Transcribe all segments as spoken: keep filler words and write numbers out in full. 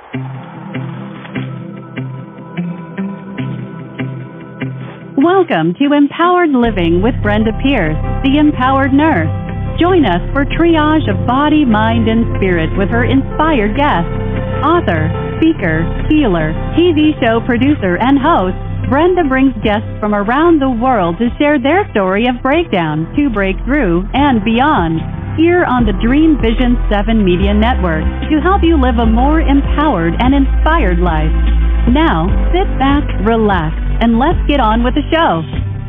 Welcome to Empowered Living with Brenda Pierce, the Empowered Nurse. Join us for triage of body, mind, and spirit with her inspired guests. Author, speaker, healer, T V show producer, and host, Brenda brings guests from around the world to share their story of breakdown to breakthrough and beyond. Here on the Dream Vision seven Media Network to help you live a more empowered and inspired life. Now, sit back, relax, and let's get on with the show.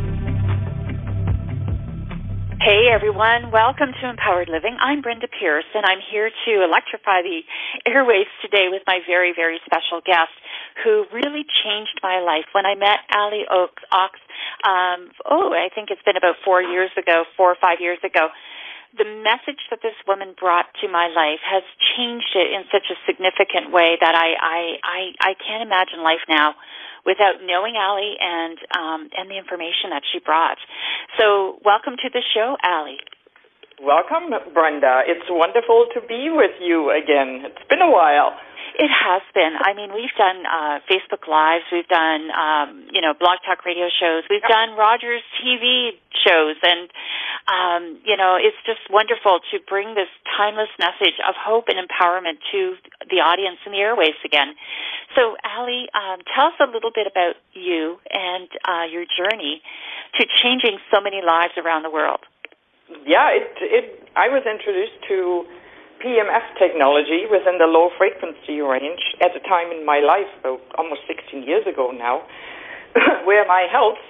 Hey everyone, welcome to Empowered Living. I'm Brenda Pierce, and I'm here to electrify the airwaves today with my very, very special guest who really changed my life. When I met Ali Oaks, Ox, um, oh, I think it's been about four years ago, four or five years ago, the message that this woman brought to my life has changed it in such a significant way that I, I, I, I can't imagine life now without knowing Ali and um, and the information that she brought. So welcome to the show, Ali. Welcome, Brenda. It's wonderful to be with you again. It's been a while. It has been. I mean, we've done uh, Facebook Lives, we've done, um, you know, Blog Talk radio shows, we've yep. done Rogers T V shows, and, um, you know, it's just wonderful to bring this timeless message of hope and empowerment to the audience in the airwaves again. So, Ali, um, tell us a little bit about you and uh, your journey to changing so many lives around the world. Yeah, it, it, I was introduced to P M F technology within the low frequency range at a time in my life, about almost sixteen years ago now, where my health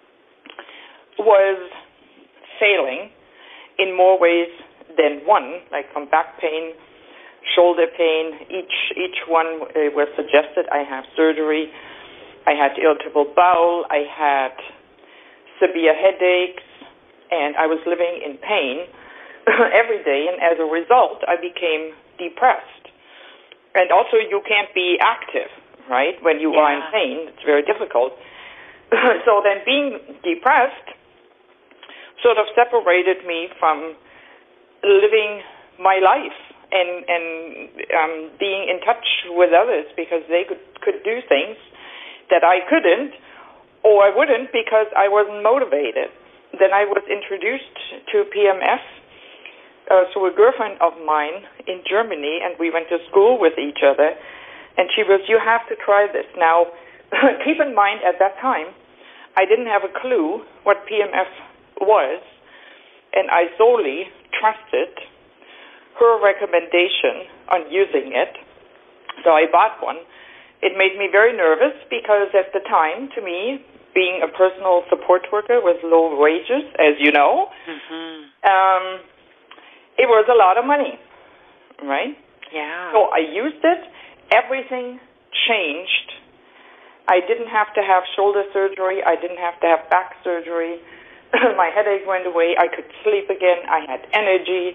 was failing in more ways than one, like from back pain, shoulder pain. Each each one uh, was suggested I have surgery. I had irritable bowel. I had severe headaches, and I was living in pain every day, and as a result, I became depressed. And also, you can't be active, right? When you yeah. are in pain, it's very difficult. So then being depressed sort of separated me from living my life and, and um, being in touch with others, because they could, could do things that I couldn't, or I wouldn't because I wasn't motivated. Then I was introduced to P M F Uh, so a girlfriend of mine in Germany, and we went to school with each other, and she was, you have to try this. Now, keep in mind, at that time, I didn't have a clue what P M F was, and I solely trusted her recommendation on using it. So I bought one. It made me very nervous because at the time, to me, being a personal support worker with low wages, as you know, mm-hmm. um, it was a lot of money, right? Yeah. So I used it. Everything changed. I didn't have to have shoulder surgery. I didn't have to have back surgery. My headache went away. I could sleep again. I had energy.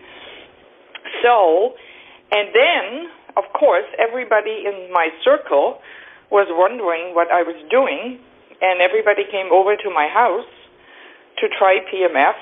So, and then, of course, everybody in my circle was wondering what I was doing, and everybody came over to my house to try P M F.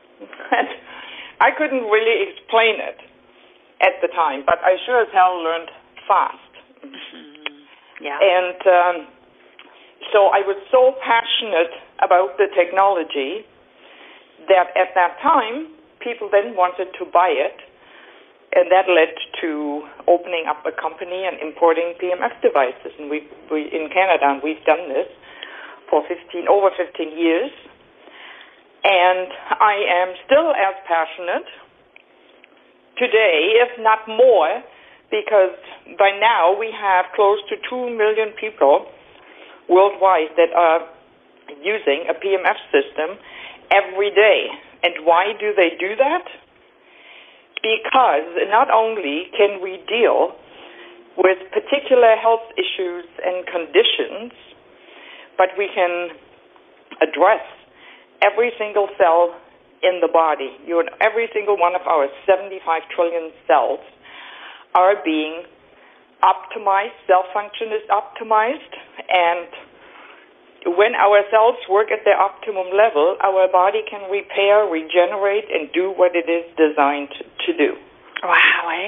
I couldn't really explain it at the time, but I sure as hell learned fast. Mm-hmm. Yeah. And um, so I was so passionate about the technology that at that time, people then wanted to buy it, and that led to opening up a company and importing P M F devices. And we, we in Canada, and we've done this for fifteen over fifteen years. And I am still as passionate today, if not more, because by now we have close to two million people worldwide that are using a P M F system every day. And why do they do that? Because not only can we deal with particular health issues and conditions, but we can address every single cell in the body. You and every single one of our seventy-five trillion cells are being optimized. Cell function is optimized, and when our cells work at their optimum level, our body can repair, regenerate, and do what it is designed to do. Wow, eh?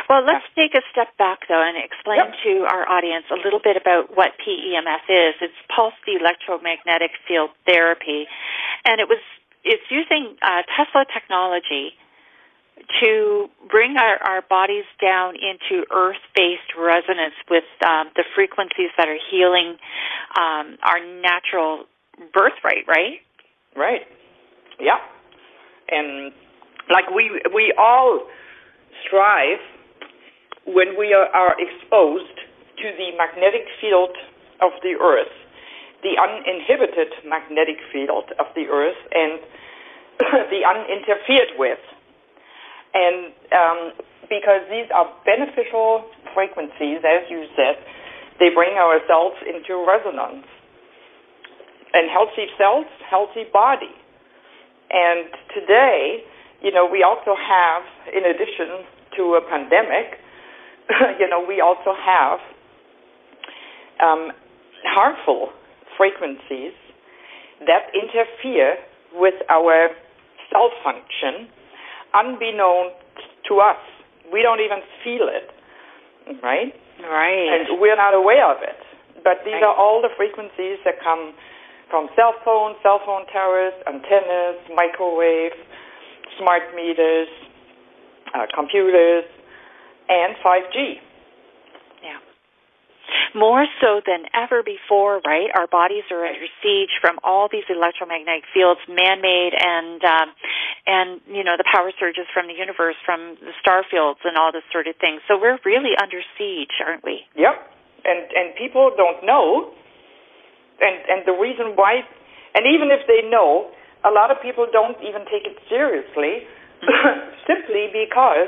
Well, let's take a step back, though, and explain yep. to our audience a little bit about what P E M F is. It's pulsed electromagnetic field therapy, and it was it's using uh, Tesla technology to bring our, our bodies down into earth-based resonance with um, the frequencies that are healing um, our natural birthright, right? Right. Yeah. And like we we all strive when we are, are exposed to the magnetic field of the earth, the uninhibited magnetic field of the earth, and the uninterfered with. And um, because these are beneficial frequencies, as you said, they bring our cells into resonance. And healthy cells, healthy body. And today, you know, we also have, in addition to a pandemic, you know, we also have um, harmful frequencies that interfere with our cell function, unbeknownst to us. We don't even feel it, right? Right. And we're not aware of it. But these right. are all the frequencies that come from cell phones, cell phone towers, antennas, microwave, smart meters, uh, computers, and five G. Yeah. More so than ever before, right? Our bodies are under siege from all these electromagnetic fields, man-made, and um, and you know the power surges from the universe, from the star fields, and all this sort of thing. So we're really under siege, aren't we? Yep. And and people don't know, and and the reason why, and even if they know, a lot of people don't even take it seriously, mm-hmm. simply because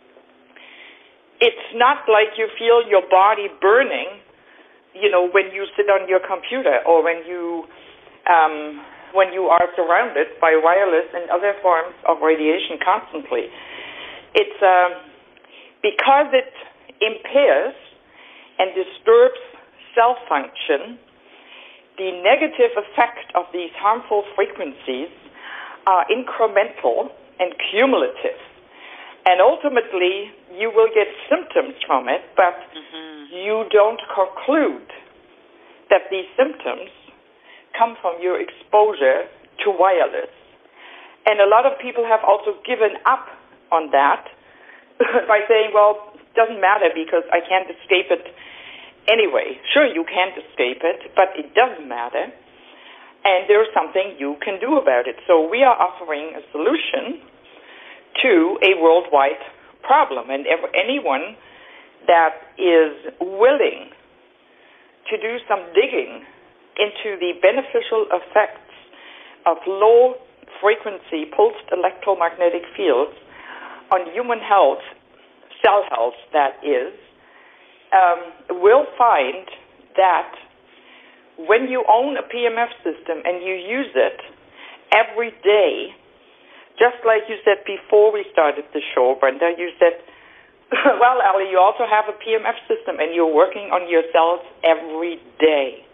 it's not like you feel your body burning, you know, when you sit on your computer or when you um, when you are surrounded by wireless and other forms of radiation constantly. It's um, because it impairs and disturbs cell function. The negative effect of these harmful frequencies are incremental and cumulative. And ultimately, you will get symptoms from it, but mm-hmm. you don't conclude that these symptoms come from your exposure to wireless. And a lot of people have also given up on that by saying, well, it doesn't matter because I can't escape it anyway. Sure, you can't escape it, but it doesn't matter. And there's something you can do about it. So we are offering a solution to a worldwide problem. And ever, anyone that is willing to do some digging into the beneficial effects of low-frequency pulsed electromagnetic fields on human health, cell health that is, um, will find that when you own a P M F system and you use it every day, just like you said before we started the show, Brenda, you said, well, Allie, you also have a P M F system and you're working on your cells every day.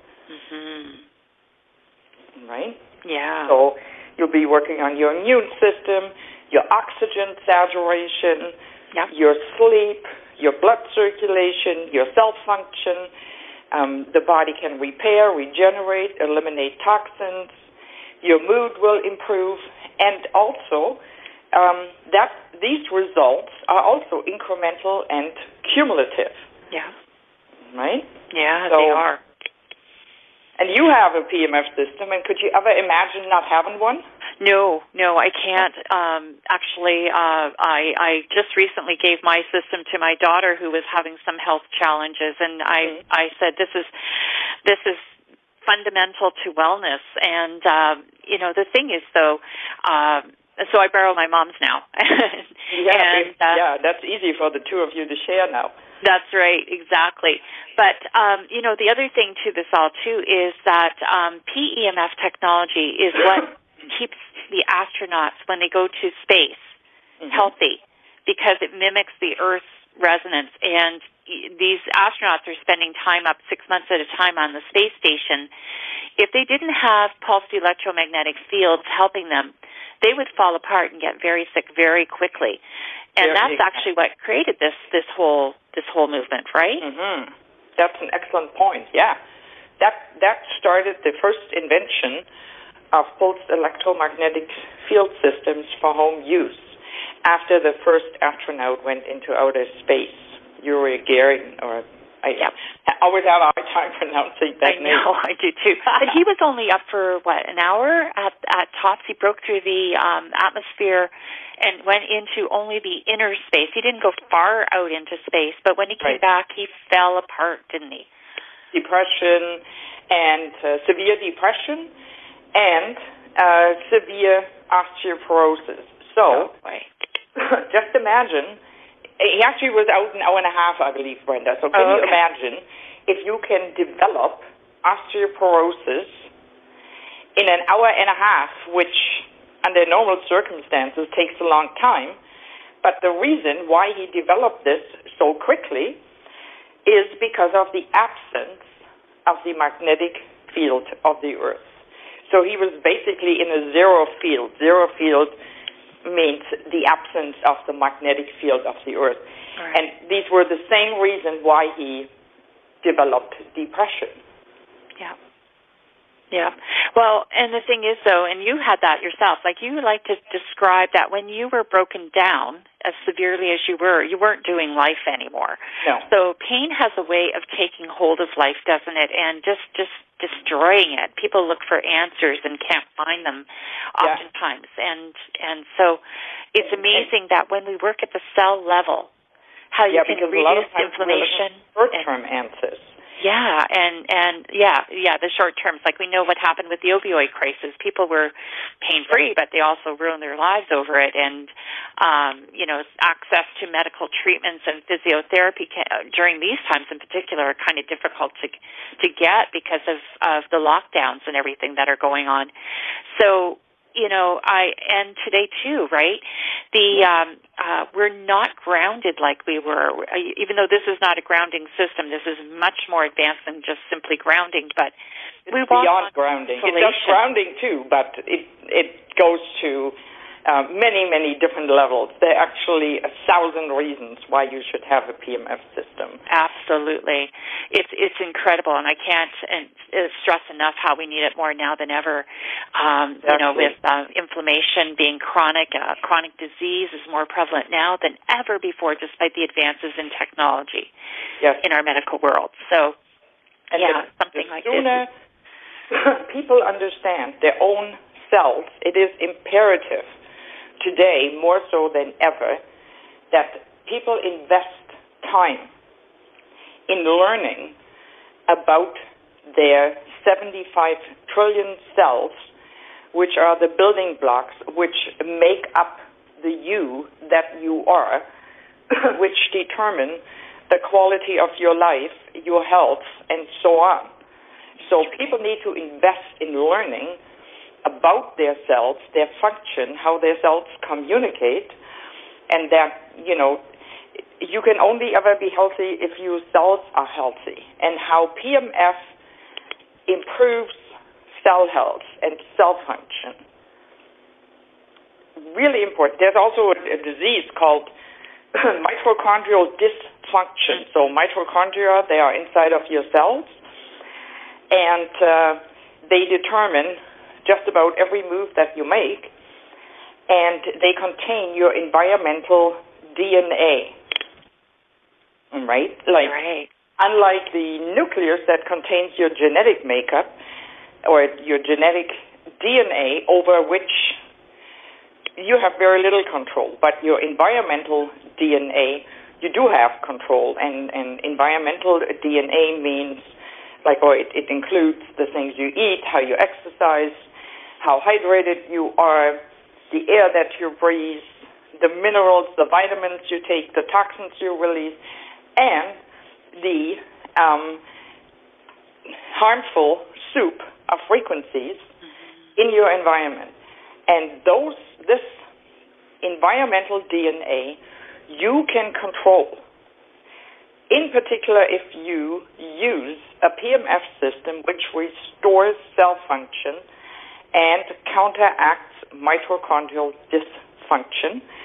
Mm-hmm. Right? Yeah. So you'll be working on your immune system, your oxygen saturation, yep. your sleep, your blood circulation, your cell function. Um, the body can repair, regenerate, eliminate toxins. Your mood will improve. And also, um, that these results are also incremental and cumulative. Yeah. Right? Yeah, so, they are. And you have a P M F system, and could you ever imagine not having one? No, no, I can't. Um, actually, uh, I, I just recently gave my system to my daughter who was having some health challenges, and I, mm-hmm. I said, this is, this is fundamental to wellness. And, um, you know, the thing is, though, uh, so I borrow my mom's now. yeah, and, uh, yeah, that's easy for the two of you to share now. That's right, exactly. But, um, you know, the other thing to this all, too, is that um, P E M F technology is what keeps the astronauts, when they go to space, mm-hmm. healthy, because it mimics the Earth's resonance. And these astronauts are spending time up six months at a time on the space station. If they didn't have pulsed electromagnetic fields helping them, they would fall apart and get very sick very quickly. And that's actually what created this this whole this whole movement, right? Mm-hmm. That's an excellent point. Yeah, that that started the first invention of pulsed electromagnetic field systems for home use after the first astronaut went into outer space, Yuri Gagarin, or I, yep. I always have a hard time pronouncing that I name. I know, I do too. But he was only up for, what, an hour at, at tops? He broke through the um, atmosphere and went into only the inner space. He didn't go far out into space, but when he came right. back, he fell apart, didn't he? Depression and uh, severe depression and uh, severe osteoporosis. So, oh, just imagine... He actually was out an hour and a half, I believe, Brenda. So can oh, you okay. imagine if you can develop osteoporosis in an hour and a half, which under normal circumstances takes a long time. But the reason why he developed this so quickly is because of the absence of the magnetic field of the Earth. So he was basically in a zero field. Zero field means the absence of the magnetic field of the Earth. Right. And these were the same reason why he developed depression. Yeah. Yeah. Well, and the thing is, though, and you had that yourself, like you like to describe that when you were broken down as severely as you were, you weren't doing life anymore. No. So pain has a way of taking hold of life, doesn't it, and just, just destroying it. People look for answers and can't find them oftentimes. Yeah. And and so it's amazing and, that when we work at the cell level, how you yeah, can reduce inflammation. Short-term answers. Yeah, and, and yeah, yeah, the short terms, like we know what happened with the opioid crisis. People were pain-free, but they also ruined their lives over it. And, um, you know, access to medical treatments and physiotherapy can, during these times in particular are kind of difficult to to get because of, of the lockdowns and everything that are going on. So, you know, I and today too, right? The um, uh, we're not grounded like we were. Even though this is not a grounding system, this is much more advanced than just simply grounding. But it's we beyond grounding. It does grounding too, but it it goes to uh, many many different levels. There are actually a thousand reasons why you should have a P M F system. Absolutely, it's it's incredible, and I can't uh, stress enough how we need it more now than ever. Um, you know, with uh, inflammation being chronic, uh, chronic disease is more prevalent now than ever before, despite the advances in technology yes. in our medical world. So, and yeah, the, something the like sooner this. people understand their own selves, it is imperative today, more so than ever, that people invest time in learning about their seventy-five trillion cells, which are the building blocks which make up the you that you are, which determine the quality of your life, your health, and so on. So people need to invest in learning about their cells, their function, how their cells communicate, and that, you know, you can only ever be healthy if your cells are healthy, and how P M F improves cell health and cell function. Really important. There's also a, a disease called mitochondrial dysfunction. So mitochondria, they are inside of your cells, and uh, they determine just about every move that you make, and they contain your environmental D N A, right? Like, right. Unlike the nucleus that contains your genetic makeup or your genetic D N A over which you have very little control, but your environmental D N A, you do have control, and, and environmental D N A means, like, or it, it includes the things you eat, how you exercise, how hydrated you are, the air that you breathe, the minerals, the vitamins you take, the toxins you release, and the um, harmful soup of frequencies mm-hmm. in your environment. And those, this environmental D N A, you can control. In particular, if you use a P M F system which restores cell function and counteracts mitochondrial dysfunction,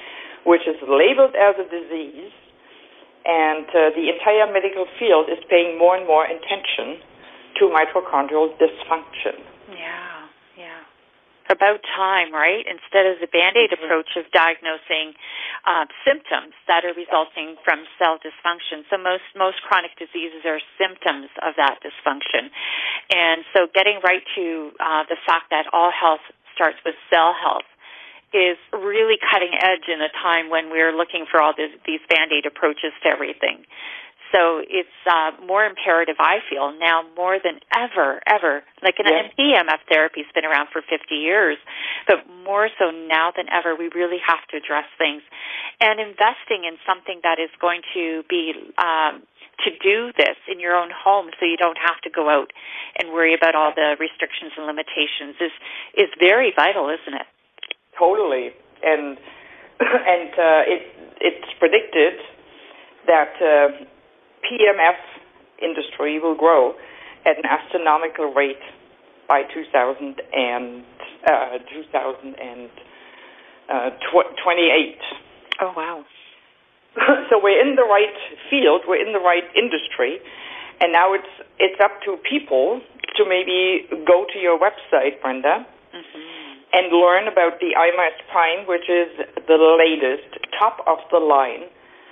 which is labeled as a disease, and uh, the entire medical field is paying more and more attention to mitochondrial dysfunction. Yeah, yeah. About time, right? Instead of the Band-Aid mm-hmm. approach of diagnosing uh, symptoms that are resulting from cell dysfunction. So most, most chronic diseases are symptoms of that dysfunction. And so getting right to uh, the fact that all health starts with cell health is really cutting edge in a time when we're looking for all this, these Band-Aid approaches to everything. So it's uh, more imperative, I feel, now more than ever, ever. Like an yes. P M F therapy has been around for fifty years, but more so now than ever, we really have to address things. And investing in something that is going to be um, to do this in your own home so you don't have to go out and worry about all the restrictions and limitations is, is very vital, isn't it? Totally, and and uh, it it's predicted that uh, P M F industry will grow at an astronomical rate by two thousand and uh, two thousand and twenty-eight. Oh wow! So we're in the right field, we're in the right industry, and now it's it's up to people to maybe go to your website, Brenda. Mm-hmm. And learn about the I M S Prime, which is the latest, top-of-the-line,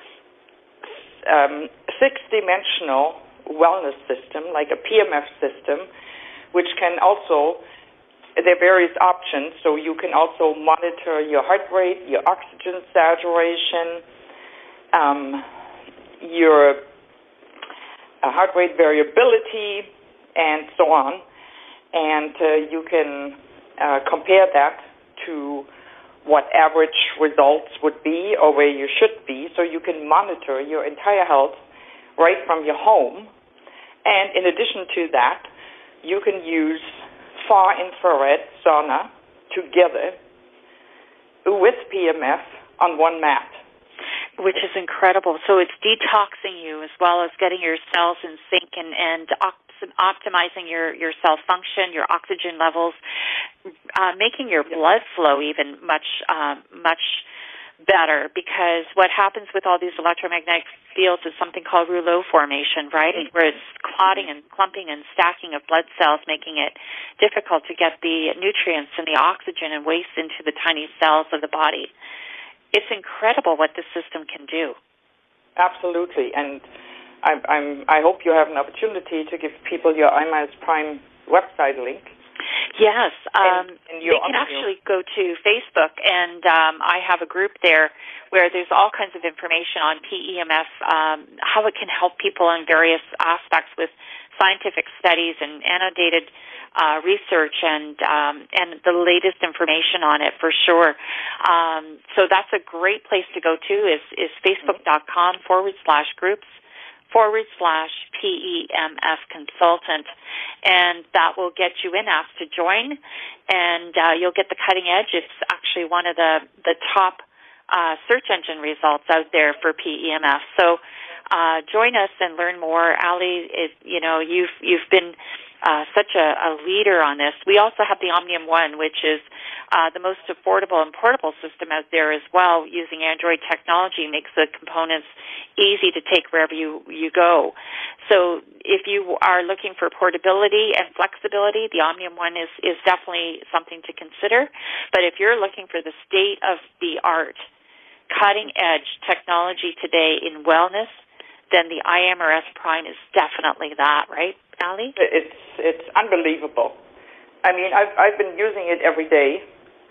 um, six-dimensional wellness system, like a P M F system, which can also, there are various options, so you can also monitor your heart rate, your oxygen saturation, um, your uh, heart rate variability, and so on. And uh, you can Uh, compare that to what average results would be or where you should be, so you can monitor your entire health right from your home. And in addition to that, you can use far infrared sauna together with P M F on one mat. Which is incredible. So it's detoxing you as well as getting your cells in sync and, and optimizing your, your cell function, your oxygen levels, uh, making your blood flow even much um, much better, because what happens with all these electromagnetic fields is something called rouleau formation, right, where it's clotting and clumping and stacking of blood cells, making it difficult to get the nutrients and the oxygen and waste into the tiny cells of the body. It's incredible what this system can do. Absolutely, and I, I'm, I hope you have an opportunity to give people your I M S Prime website link. Yes, um, and, and they can actually go to Facebook, and um, I have a group there where there's all kinds of information on P E M F, um, how it can help people in various aspects with scientific studies and annotated uh, research and um, and the latest information on it for sure. Um, so that's a great place to go to is, is facebook.com forward slash groups forward slash P E M F consultant, and that will get you in, asked to join, and uh, you'll get the cutting edge. It's actually one of the, the top uh, search engine results out there for P E M F. So uh, join us and learn more. Ali, it, you know, you've you've been uh, such a, a leader on this. We also have the Omnium One, which is uh, the most affordable and portable system out there as well, using Android technology, makes the components easy to take wherever you, you go. So if you are looking for portability and flexibility, the Omnium One is, is definitely something to consider. But if you're looking for the state-of-the-art, cutting-edge technology today in wellness, then the I M S Prime is definitely that, right, Ali? It's it's unbelievable. I mean, I've I've been using it every day.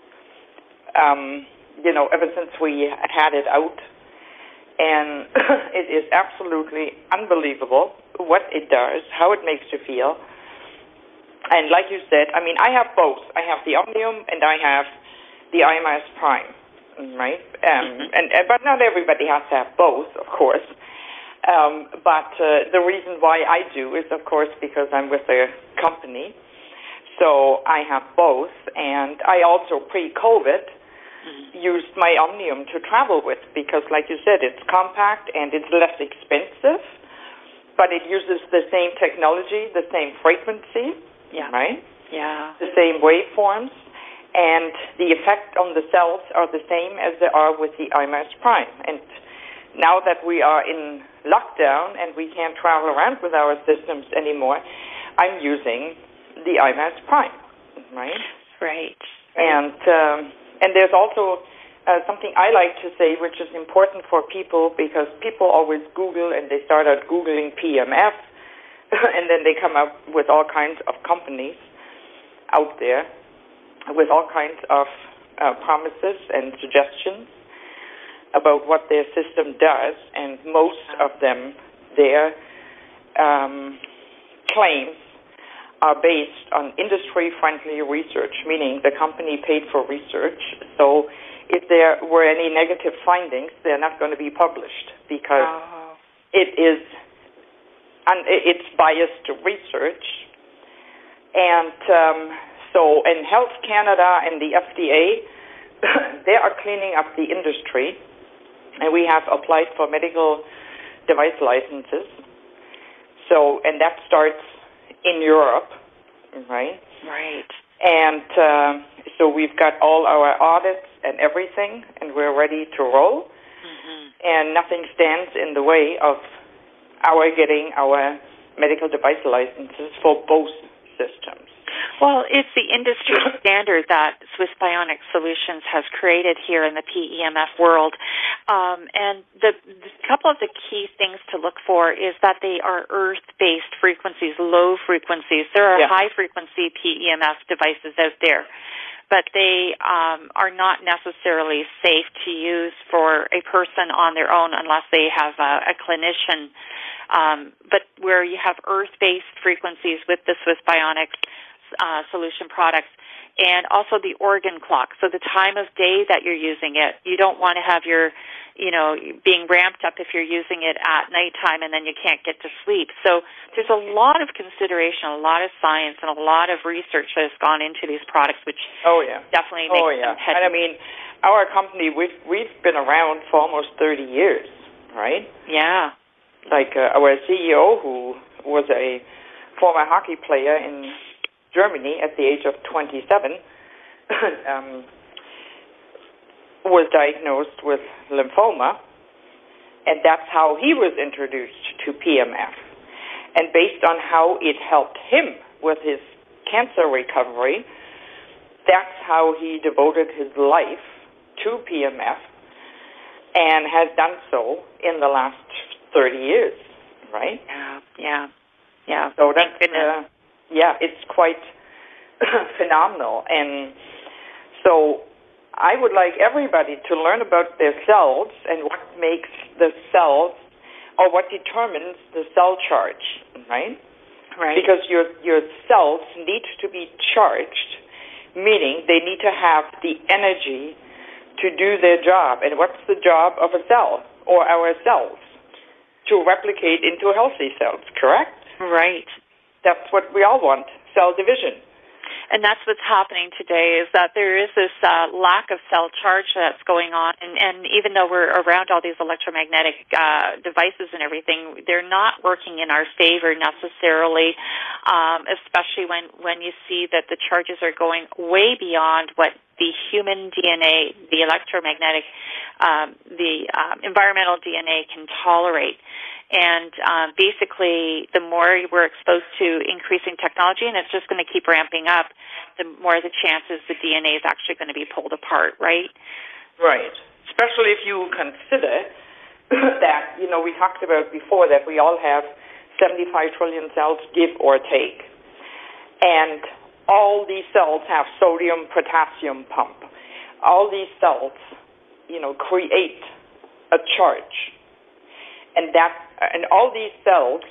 Um, you know, ever since we had it out, and it is absolutely unbelievable what it does, how it makes you feel. And like you said, I mean, I have both. I have the Omnium and I have the I M S Prime, right? Um, mm-hmm. and, and but not everybody has to have both, of course. Um, but uh, the reason why I do is, of course, because I'm with a company. So I have both, and I also, pre-COVID, mm-hmm. used my Omnium to travel with because, like you said, it's compact and it's less expensive, but it uses the same technology, the same frequency, yeah. right? Yeah. The same waveforms, and the effect on the cells are the same as they are with the I M A S Prime. And now that we are in lockdown and we can't travel around with our systems anymore, I'm using the I M A S Prime, right? Right. And um, and there's also uh, something I like to say, which is important for people, because people always Google and they start out Googling P M F, and then they come up with all kinds of companies out there with all kinds of uh, promises and suggestions about what their system does, and most of them, their um, claims are based on industry-friendly research, meaning the company paid for research. So if there were any negative findings, they're not going to be published, because oh. it is and it's biased research. And um, so, and Health Canada and the F D A, they are cleaning up the industry, and we have applied for medical device licenses. So, and that starts in Europe, right? Right. And uh, so we've got all our audits and everything, and we're ready to roll. Mm-hmm. And nothing stands in the way of our getting our medical device licenses for both systems. Well, it's the industry standard that Swiss Bionics Solutions has created here in the P E M F world. Um, and the, the couple of the key things to look for is that they are earth-based frequencies, low frequencies. There are yeah. high-frequency P E M F devices out there, but they um, are not necessarily safe to use for a person on their own unless they have a, a clinician. Um, but where you have earth-based frequencies with the Swiss Bionics Uh, solution products, and also the organ clock. So the time of day that you're using it, you don't want to have your, you know, being ramped up if you're using it at nighttime and then you can't get to sleep. So there's a lot of consideration, a lot of science, and a lot of research that has gone into these products, which oh yeah, definitely makes oh yeah. them head. And I mean, our company, we've we've been around for almost thirty years, right? Yeah. Like uh, our C E O, who was a former hockey player in Germany at the age of twenty-seven, um, was diagnosed with lymphoma, and that's how he was introduced to P M F. And based on how it helped him with his cancer recovery, that's how he devoted his life to P M F and has done so in the last thirty years, right? Yeah, yeah, yeah. So that's uh, yeah, it's quite phenomenal. And so I would like everybody to learn about their cells and what makes the cells, or what determines the cell charge, right? Right. Because your your cells need to be charged, meaning they need to have the energy to do their job. And what's the job of a cell, or our cells? To replicate into healthy cells, correct? Right. That's what we all want, cell division. And that's what's happening today, is that there is this uh, lack of cell charge that's going on. And, and even though we're around all these electromagnetic uh, devices and everything, they're not working in our favor necessarily, um, especially when, when you see that the charges are going way beyond what the human D N A, the electromagnetic, um, the um, environmental D N A can tolerate. And um, basically, the more we're exposed to increasing technology, and it's just going to keep ramping up, the more the chances the D N A is actually going to be pulled apart, right? Right. Especially if you consider that, you know, we talked about before that we all have seventy-five trillion cells, give or take. And all these cells have sodium-potassium pump. All these cells, you know, create a charge. And that, and all these cells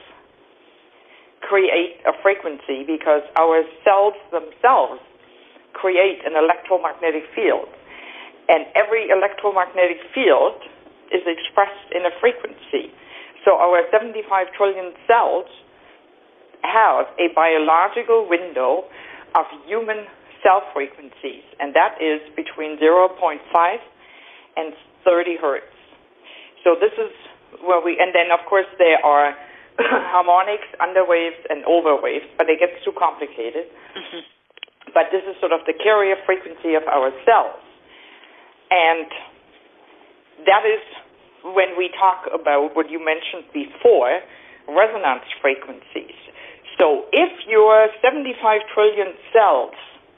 create a frequency because our cells themselves create an electromagnetic field. And every electromagnetic field is expressed in a frequency. So our seventy-five trillion cells have a biological window of human cell frequencies, and that is between zero point five and thirty hertz. So this is where we, and then of course there are harmonics, underwaves, and overwaves, but it gets too complicated. Mm-hmm. but this is sort of the carrier frequency of our cells. And that is when we talk about what you mentioned before, resonance frequencies. So if your seventy-five trillion cells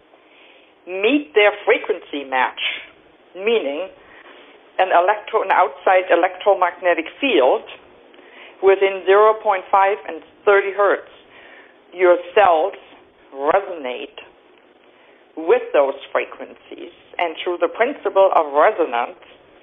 meet their frequency match, meaning an electro, an outside electromagnetic field within zero point five and thirty hertz, your cells resonate with those frequencies, and through the principle of resonance,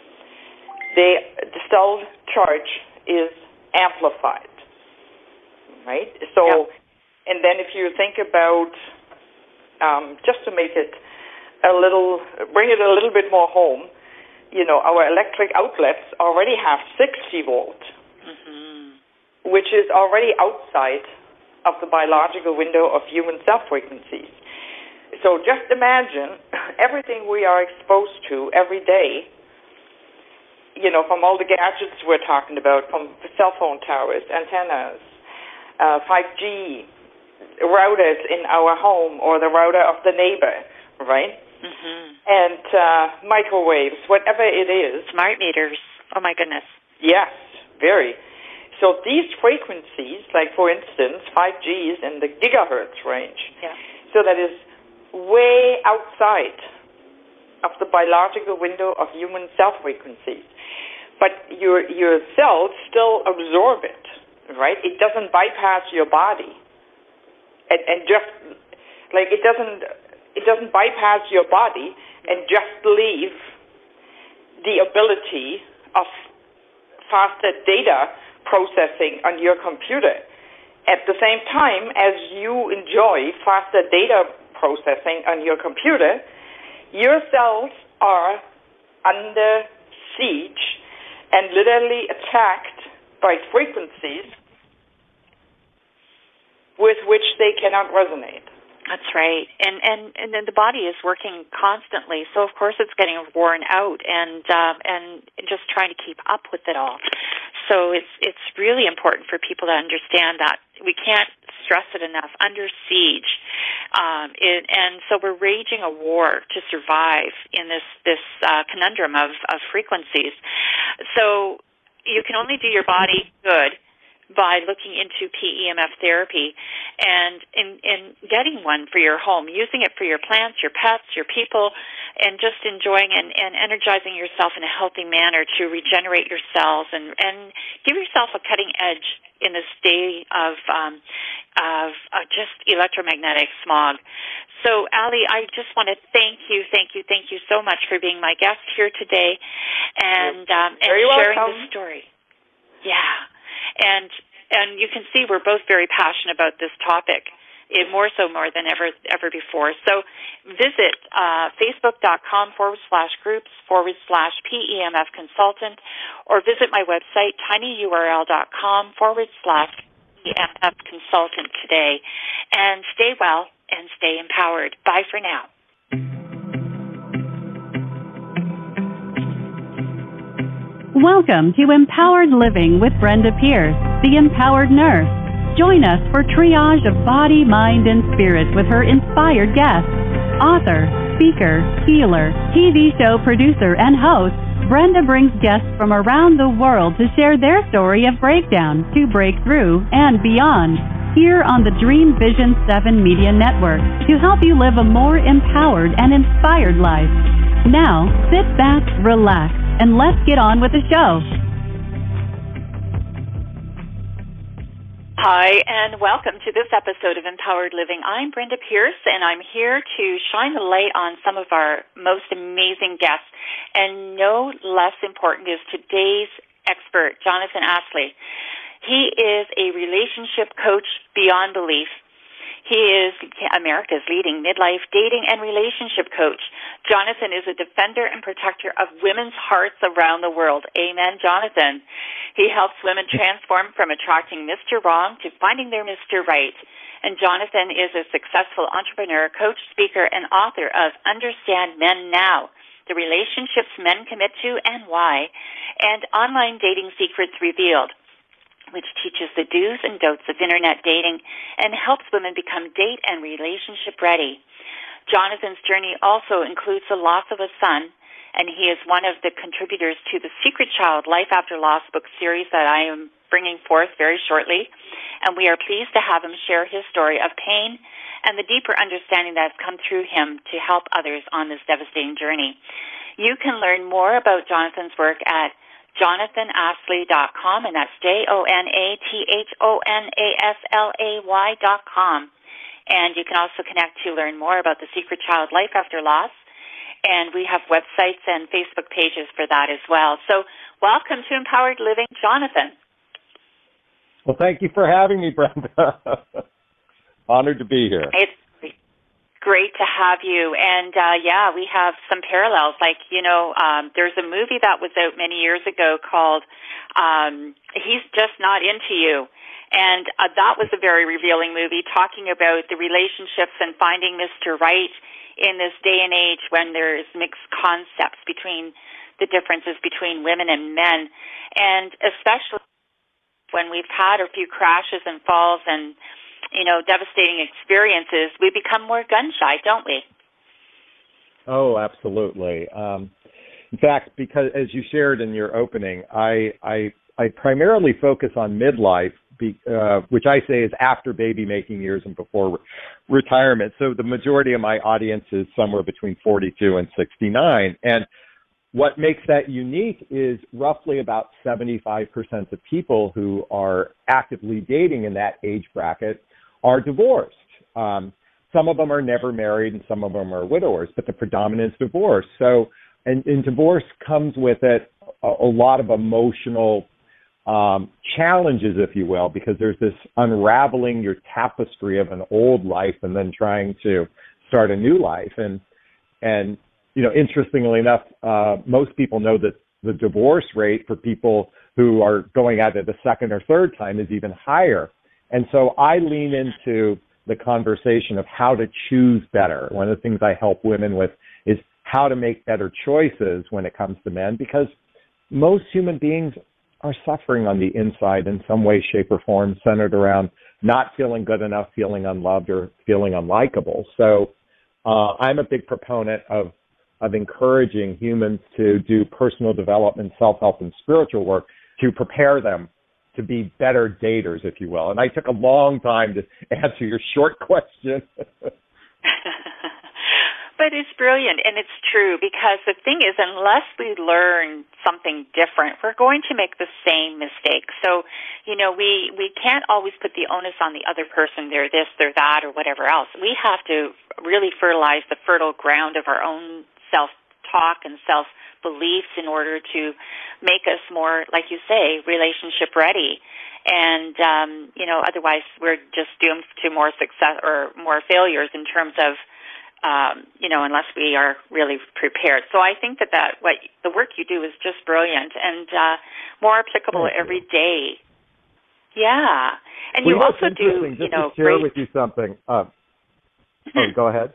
they, the cell charge is amplified, right? So, yeah. And then if you think about, um, just to make it a little, bring it a little bit more home, you know, our electric outlets already have sixty volt, mm-hmm. which is already outside of the biological window of human cell frequencies. So just imagine everything we are exposed to every day, you know, from all the gadgets we're talking about, from cell phone towers, antennas, uh, five G, routers in our home or the router of the neighbor, right? Mm-hmm. And uh, microwaves, whatever it is. Smart meters. Oh, my goodness. Yes, very. So these frequencies, like, for instance, five G is in the gigahertz range. Yeah. So that is way outside of the biological window of human cell frequencies. But your your cells still absorb it, right? It doesn't bypass your body. And, and just, like, it doesn't, it doesn't bypass your body and just leave the ability of faster data processing on your computer. At the same time as you enjoy faster data processing on your computer, your cells are under siege and literally attacked by frequencies with which they cannot resonate. That's right. And and and then the body is working constantly, so of course it's getting worn out and uh, and just trying to keep up with it all. So it's it's really important for people to understand that. We can't stress it enough. Under siege, um, it, and so we're waging a war to survive in this this uh, conundrum of, of frequencies. So you can only do your body good by looking into P E M F therapy and in, in getting one for your home, using it for your plants, your pets, your people, and just enjoying and, and energizing yourself in a healthy manner to regenerate your cells and, and give yourself a cutting edge in this day of um, of uh, just electromagnetic smog. So, Ali, I just want to thank you, thank you, thank you so much for being my guest here today and um, and sharing welcome. this story. Yeah. And and you can see we're both very passionate about this topic, it, more so more than ever ever before. So visit uh, facebook.com forward slash groups forward slash PEMF consultant, or visit my website, tinyurl.com forward slash PEMF consultant today. And stay well and stay empowered. Bye for now. Welcome to Empowered Living with Brenda Pierce, the Empowered Nurse. Join us for triage of body, mind, and spirit with her inspired guests, author, speaker, healer, T V show producer, and host. Brenda brings guests from around the world to share their story of breakdown to breakthrough and beyond, here on the Dream Vision seven Media Network, to help you live a more empowered and inspired life. Now, sit back, relax, and let's get on with the show. Hi, and welcome to this episode of Empowered Living. I'm Brenda Pierce, and I'm here to shine the light on some of our most amazing guests. And no less important is today's expert, Jonathan Astley. He is a relationship coach beyond belief. He is America's leading midlife dating and relationship coach. Jonathan is a defender and protector of women's hearts around the world. Amen, Jonathan. He helps women transform from attracting Mister Wrong to finding their Mister Right. And Jonathan is a successful entrepreneur, coach, speaker, and author of Understand Men Now, the relationships men commit to and why, and Online Dating Secrets Revealed, which teaches the do's and don'ts of Internet dating and helps women become date and relationship ready. Jonathan's journey also includes the loss of a son, and he is one of the contributors to the Secret Child Life After Loss book series that I am bringing forth very shortly. And we are pleased to have him share his story of pain and the deeper understanding that has come through him to help others on this devastating journey. You can learn more about Jonathan's work at jonathan astley dot com, and that's J O N A T H O N A S L A Y dot com. And you can also connect to learn more about the Secret Child Life After Loss. And we have websites and Facebook pages for that as well. So welcome to Empowered Living, Jonathan. Well, thank you for having me, Brenda. Honored to be here. It's great to have you. And, uh, yeah, we have some parallels. Like, you know, um, there's a movie that was out many years ago called um, He's Just Not Into You. And uh, that was a very revealing movie, talking about the relationships and finding Mister Right in this day and age when there's mixed concepts between the differences between women and men. And especially when we've had a few crashes and falls and, you know, devastating experiences, we become more gun-shy, don't we? Oh, absolutely. Um, in fact, because as you shared in your opening, I, I, I primarily focus on midlife, Be, uh, which I say is after baby-making years and before re- retirement. So the majority of my audience is somewhere between forty-two and sixty-nine. And what makes that unique is roughly about seventy-five percent of people who are actively dating in that age bracket are divorced. Um, some of them are never married and some of them are widowers, but the predominant is divorce. So, and, and divorce comes with it a, a lot of emotional Um, challenges, if you will, because there's this unraveling your tapestry of an old life and then trying to start a new life. And, and you know, interestingly enough, uh, most people know that the divorce rate for people who are going at it a second or third time is even higher. And so I lean into the conversation of how to choose better. One of the things I help women with is how to make better choices when it comes to men, because most human beings are suffering on the inside in some way, shape, or form, centered around not feeling good enough, feeling unloved, or feeling unlikable. So uh, I'm a big proponent of of encouraging humans to do personal development, self-help, and spiritual work to prepare them to be better daters, if you will. And I took a long time to answer your short question. But it's brilliant, and it's true, because the thing is, unless we learn something different, we're going to make the same mistake. So, you know, we, we can't always put the onus on the other person, they're this, they're that, or whatever else. We have to really fertilize the fertile ground of our own self-talk and self-beliefs in order to make us more, like you say, relationship ready. And, um, you know, otherwise we're just doomed to more success or more failures in terms of, Um, you know, unless we are really prepared. So I think that, that what the work you do is just brilliant and uh, more applicable Thank every you. day. Yeah. And well, you also do, just you know, to share great... with you something. Uh, oh, go ahead.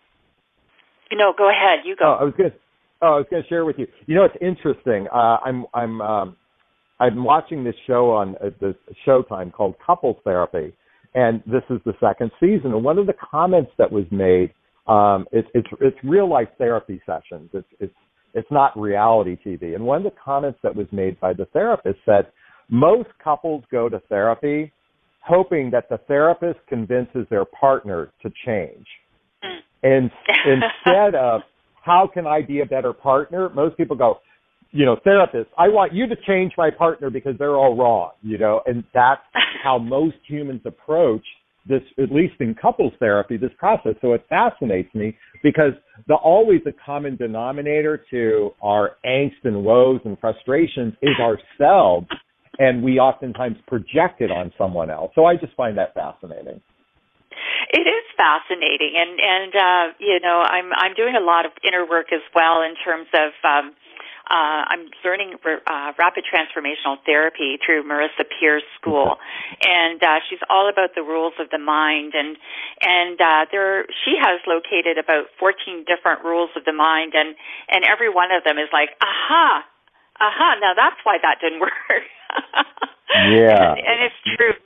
No, go ahead. You go. Oh, I was going to. Oh, I was going to share with you. You know, it's interesting. Uh, I'm I'm um, I'm watching this show on uh, the Showtime called Couples Therapy, and this is the second season. And one of the comments that was made. Um, it's, it's, it's real life therapy sessions. It's, it's, it's not reality T V. And one of the comments that was made by the therapist said, most couples go to therapy hoping that the therapist convinces their partner to change. And instead of, how can I be a better partner? Most people go, you know, therapist, I want you to change my partner because they're all wrong, you know, and that's how most humans approach this, at least in couples therapy, this process. So it fascinates me because the always a common denominator to our angst and woes and frustrations is ourselves, and we oftentimes project it on someone else. So I just find that fascinating. It is fascinating, and and uh, you know, I'm I'm doing a lot of inner work as well in terms of. Um, Uh, I'm learning uh, rapid transformational therapy through Marissa Peer's school, and uh, she's all about the rules of the mind. And and uh, there, she has located about fourteen different rules of the mind, and, and every one of them is like, aha, aha. Now that's why that didn't work. Yeah, and, and it's true.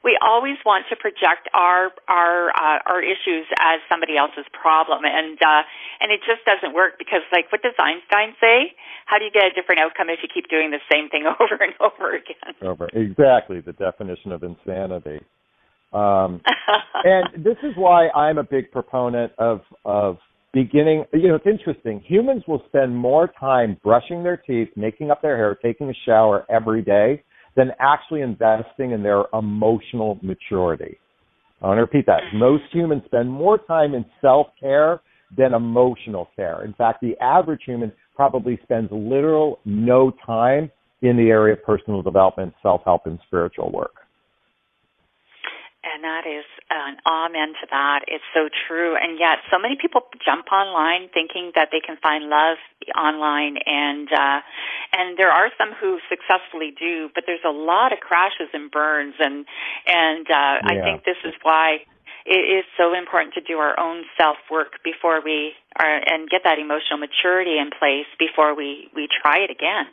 we always want to project our our uh, our issues as somebody else's problem, and uh, and it just doesn't work because, like, what does Einstein say? How do you get a different outcome if you keep doing the same thing over and over again? Over exactly the definition of insanity. Um, and this is why I'm a big proponent of of beginning. You know, it's interesting. Humans will spend more time brushing their teeth, making up their hair, taking a shower every day than actually investing in their emotional maturity. I want to repeat that. Most humans spend more time in self-care than emotional care. In fact, the average human probably spends literal no time in the area of personal development, self-help, and spiritual work. And that is an amen to that. It's so true. And yet so many people jump online thinking that they can find love online, and uh, and there are some who successfully do, but there's a lot of crashes and burns. And, and uh, yeah. I think this is why it is so important to do our own self-work before we are, and get that emotional maturity in place before we, we try it again.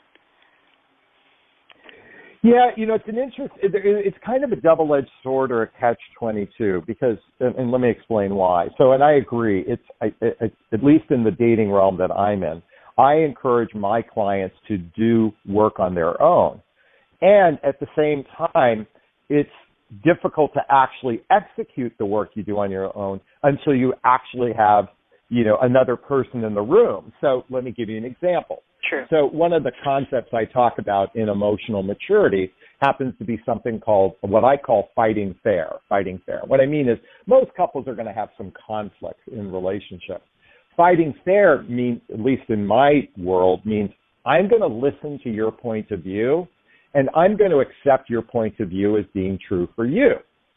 Yeah, you know, it's an interest. It, it's kind of a double-edged sword or a catch twenty-two because, and, and let me explain why. So, and I agree. It's I, I, at least in the dating realm that I'm in, I encourage my clients to do work on their own, and at the same time, it's difficult to actually execute the work you do on your own until you actually have, you know, another person in the room. So, let me give you an example. True. So one of the concepts I talk about in emotional maturity happens to be something called what I call fighting fair. Fighting fair. What I mean is most couples are going to have some conflict in relationships. Fighting fair means, at least in my world, means I'm going to listen to your point of view, and I'm going to accept your point of view as being true for you.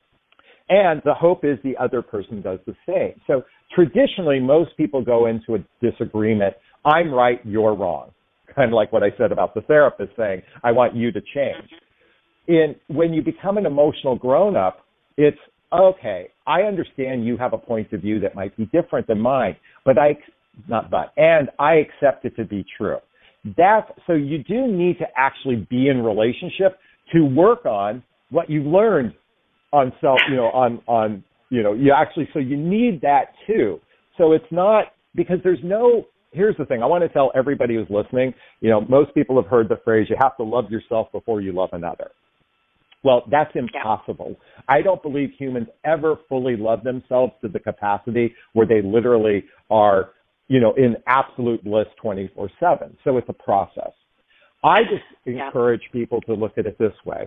And the hope is the other person does the same. So traditionally, most people go into a disagreement. I'm right, you're wrong. Kind of like what I said about the therapist saying, I want you to change. In, when you become an emotional grown-up, it's, okay, I understand you have a point of view that might be different than mine, but I, not but, and I accept it to be true. That's, so you do need to actually be in relationship to work on what you learned on self, you know, on, on, you know, you actually, so you need that too. So it's not, because there's no, here's the thing. I want to tell everybody who's listening, you know, most people have heard the phrase, you have to love yourself before you love another. Well, that's impossible. Yeah. I don't believe humans ever fully love themselves to the capacity where they literally are, you know, in absolute bliss twenty-four seven. So it's a process. I just yeah. encourage people to look at it this way.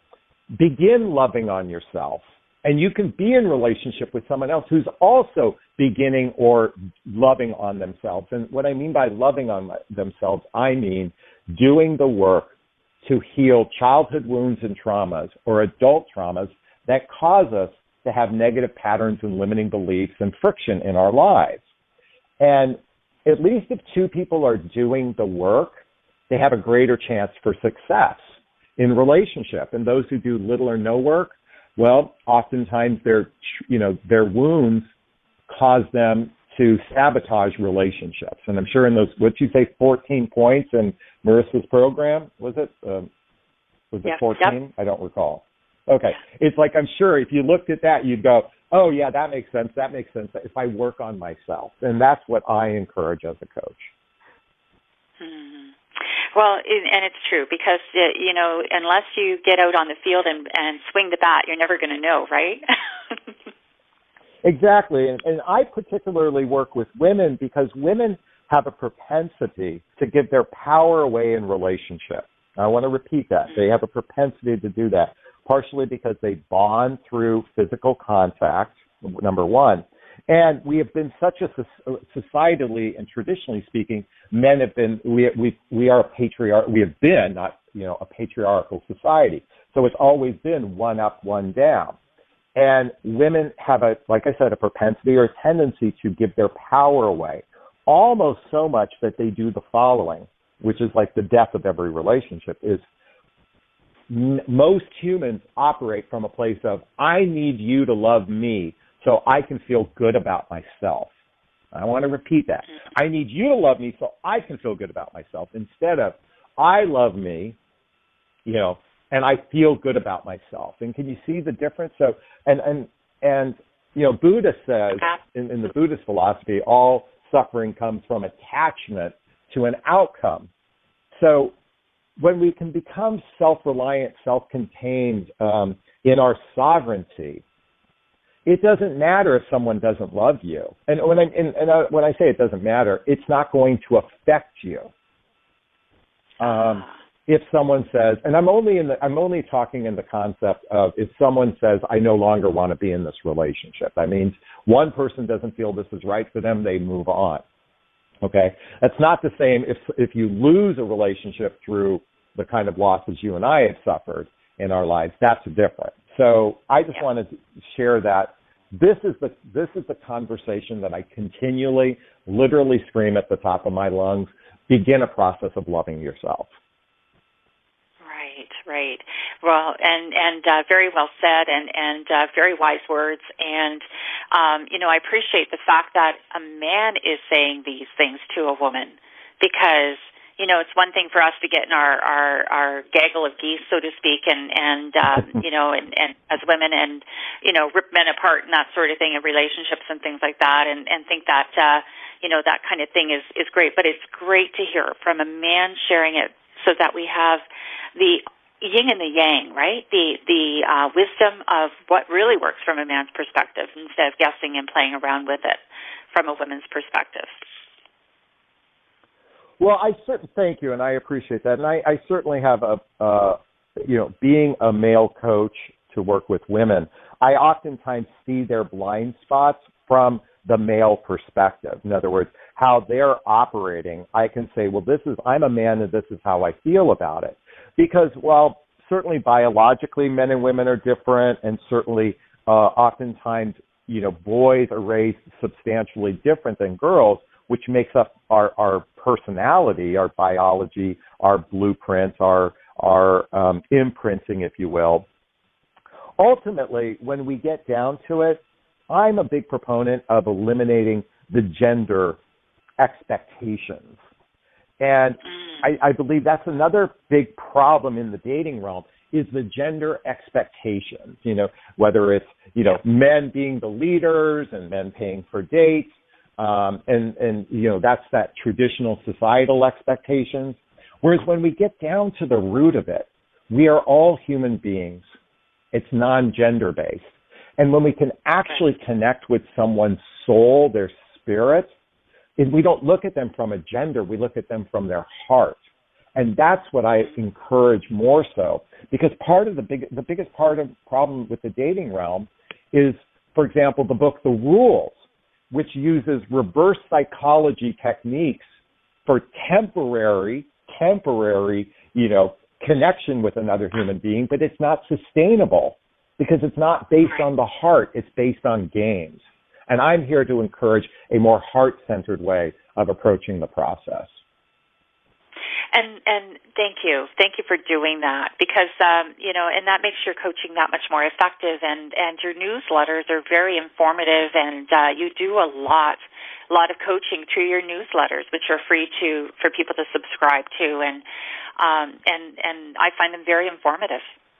Begin loving on yourself. And you can be in relationship with someone else who's also beginning or loving on themselves. And what I mean by loving on themselves, I mean doing the work to heal childhood wounds and traumas or adult traumas that cause us to have negative patterns and limiting beliefs and friction in our lives. And at least if two people are doing the work, they have a greater chance for success in relationship. And those who do little or no work, well, oftentimes their, you know, their wounds cause them to sabotage relationships. And I'm sure in those, what'd you say, fourteen points in Marissa's program, was it? Um, was it yeah. fourteen? Yep. I don't recall. Okay. It's like, I'm sure if you looked at that, you'd go, oh, yeah, that makes sense. That makes sense if I work on myself. And that's what I encourage as a coach. Hmm. Well, and it's true because, you know, unless you get out on the field and, and swing the bat, you're never going to know, right? Exactly. And, and I particularly work with women because women have a propensity to give their power away in relationship. I want to repeat that. They have a propensity to do that, partially because they bond through physical contact, number one. And we have been such a societally and traditionally speaking, men have been we we we are a patriarch we have been not you know a patriarchal society. So it's always been one up, one down. And women have a like I said a propensity or a tendency to give their power away, almost so much that they do the following, which is like the death of every relationship. Is n- most humans operate from a place of I need you to love me so I can feel good about myself. I want to repeat that. I need you to love me so I can feel good about myself instead of I love me, you know, and I feel good about myself. And can you see the difference? So, and, and, and, you know, Buddha says in, in the Buddhist philosophy, all suffering comes from attachment to an outcome. So when we can become self-reliant, self-contained um, in our sovereignty, it doesn't matter if someone doesn't love you. And when I, and, and I, when I say it doesn't matter, it's not going to affect you. Um, if someone says, and I'm only in the, I'm only talking in the concept of if someone says, I no longer want to be in this relationship. That means one person doesn't feel this is right for them, they move on. Okay? That's not the same if if you lose a relationship through the kind of losses you and I have suffered in our lives. That's different. So I just yeah. wanted to share that this is the this is the conversation that I continually, literally scream at the top of my lungs. Begin a process of loving yourself. Right, right. Well, and and uh, very well said, and and uh, very wise words. And um, you know, I appreciate the fact that a man is saying these things to a woman, because you know, it's one thing for us to get in our, our, our gaggle of geese, so to speak, and, and um, you know, and, and as women and, you know, rip men apart and that sort of thing in relationships and things like that, and, and think that, uh, you know, that kind of thing is, is great. But it's great to hear from a man sharing it so that we have the yin and the yang, right? The, the uh, wisdom of what really works from a man's perspective instead of guessing and playing around with it from a woman's perspective. Well, I certainly thank you, and I appreciate that. And I, I certainly have a, uh, you know, being a male coach to work with women, I oftentimes see their blind spots from the male perspective. In other words, how they're operating. I can say, well, this is, I'm a man and this is how I feel about it. Because, well, certainly biologically men and women are different, and certainly uh, oftentimes, you know, boys are raised substantially different than girls, which makes up our, our personality, our biology, our blueprints, our, our um, imprinting, if you will. Ultimately, when we get down to it, I'm a big proponent of eliminating the gender expectations. And I, I believe that's another big problem in the dating realm, is the gender expectations, you know, whether it's, you know, men being the leaders and men paying for dates. Um, and, and, you know, that's that traditional societal expectations. Whereas when we get down to the root of it, we are all human beings. It's non-gender based. And when we can actually connect with someone's soul, their spirit, and we don't look at them from a gender, we look at them from their heart. And that's what I encourage more so, because part of the big, the biggest part of the problem with the dating realm is, for example, the book, The Rules, which uses reverse psychology techniques for temporary, temporary, you know, connection with another human being, but it's not sustainable because it's not based on the heart, it's based on games. And I'm here to encourage a more heart-centered way of approaching the process. And and thank you. Thank you for doing that, because, um, you know, and that makes your coaching that much more effective. And, and your newsletters are very informative, and uh, you do a lot, a lot of coaching through your newsletters, which are free to for people to subscribe to. And, um, and, and I find them very informative.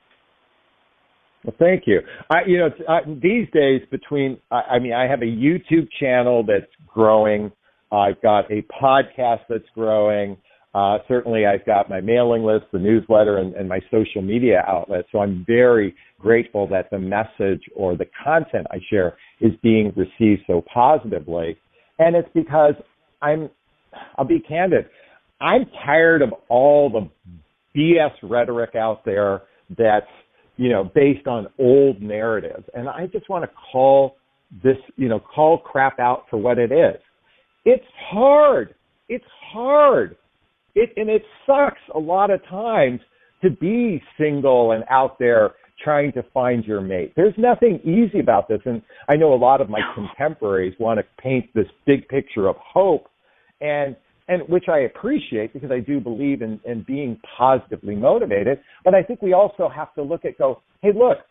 Well, thank you. I, you know, uh, these days between, I, I mean, I have a YouTube channel that's growing. I've got a podcast that's growing. Uh, certainly, I've got my mailing list, the newsletter, and, and my social media outlets. So I'm very grateful that the message or the content I share is being received so positively. And it's because I'm, I'll be candid, I'm tired of all the B S rhetoric out there that's, you know, based on old narratives. And I just want to call this, you know, call crap out for what it is. It's hard. It's hard. It, and it sucks a lot of times to be single and out there trying to find your mate. There's nothing easy about this. And I know a lot of my contemporaries want to paint this big picture of hope, and and which I appreciate, because I do believe in, in being positively motivated. But I think we also have to look at, go, hey, look,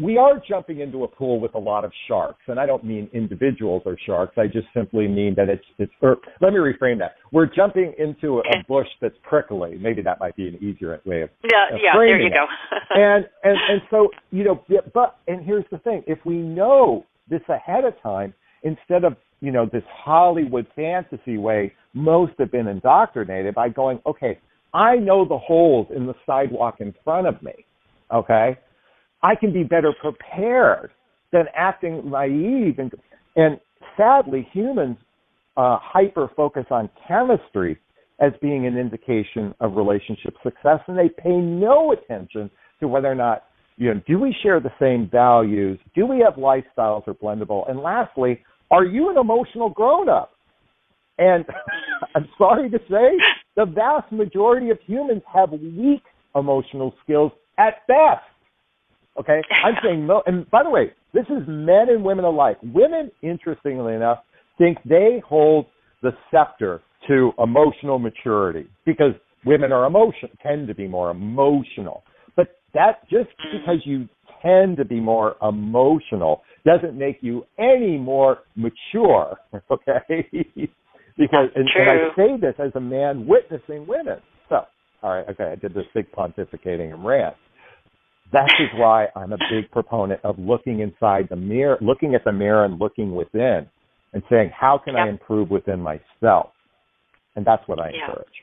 we are jumping into a pool with a lot of sharks, and I don't mean individuals are sharks. I just simply mean that it's, it's or let me reframe that. We're jumping into a bush that's prickly. Maybe that might be an easier way of, yeah, of yeah, framing there you it. go. and, and, and so, you know, but, and here's the thing. If we know this ahead of time, instead of, you know, this Hollywood fantasy way most have been indoctrinated by going, okay, I know the holes in the sidewalk in front of me, okay? I can be better prepared than acting naive. And, and sadly, humans uh, hyper-focus on chemistry as being an indication of relationship success, and they pay no attention to whether or not, you know, do we share the same values? Do we have lifestyles that are blendable? And lastly, are you an emotional grown-up? And I'm sorry to say, the vast majority of humans have weak emotional skills at best. Okay? I'm saying, no, and by the way, this is men and women alike. Women, interestingly enough, think they hold the scepter to emotional maturity because women are emotion, tend to be more emotional. But that just because you tend to be more emotional doesn't make you any more mature, okay? Because, and, and I say this as a man witnessing women. So, all right, okay, I did this big pontificating and rant. That is why I'm a big proponent of looking inside the mirror, looking at the mirror and looking within and saying, how can yep. I improve within myself? And that's what I yeah. encourage.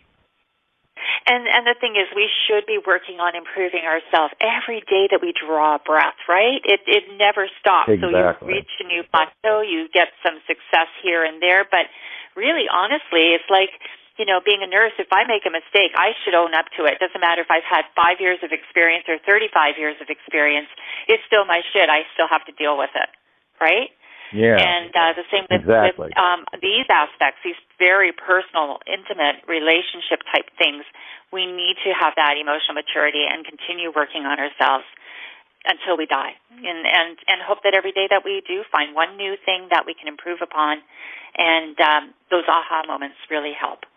And and the thing is, we should be working on improving ourselves every day that we draw a breath, right? It it never stops. Exactly. So you reach a new plateau, you get some success here and there, but really, honestly, it's like, you know, being a nurse, if I make a mistake, I should own up to it. It doesn't matter if I've had five years of experience or thirty-five years of experience. It's still my shit. I still have to deal with it, right? Yeah. And uh, the same with, exactly. with um, these aspects, these very personal, intimate relationship type things. We need to have that emotional maturity and continue working on ourselves until we die, and, and, and hope that every day that we do find one new thing that we can improve upon, and um, those aha moments really help.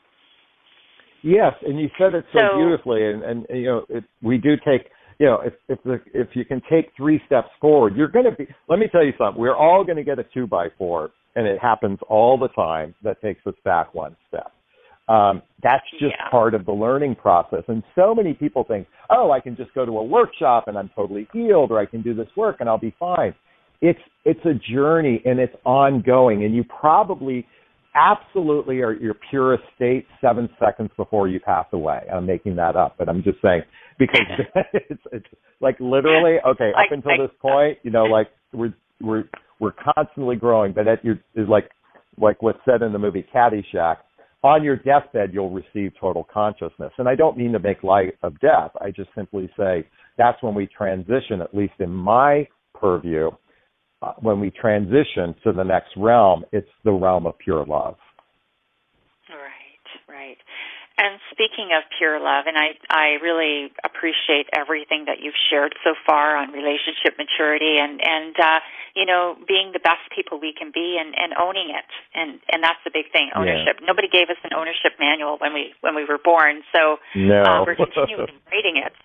Yes, and you said it so, so beautifully, and, and you know, it, we do take, you know, if if the, if you can take three steps forward, you're going to be, let me tell you something, we're all going to get a two by four, and it happens all the time. That takes us back one step. Um, that's just yeah. part of the learning process. And so many people think, oh, I can just go to a workshop and I'm totally healed, or I can do this work and I'll be fine. It's it's a journey, and it's ongoing, and you probably absolutely are at your purest state seven seconds before you pass away. I'm making that up, but I'm just saying, because it's, it's like literally, okay, up until this point, you know, like we're we're we're constantly growing, but at your is like like what's said in the movie Caddyshack, on your deathbed you'll receive total consciousness. And I don't mean to make light of death. I just simply say that's when we transition, at least in my purview, uh, when we transition to the next realm, it's the realm of pure love. Right, right. And speaking of pure love, and I, I really appreciate everything that you've shared so far on relationship maturity and, and uh, you know, being the best people we can be and, and owning it. And, and that's the big thing, ownership. Yeah. Nobody gave us an ownership manual when we when we were born, so no. uh, we're continuing writing it.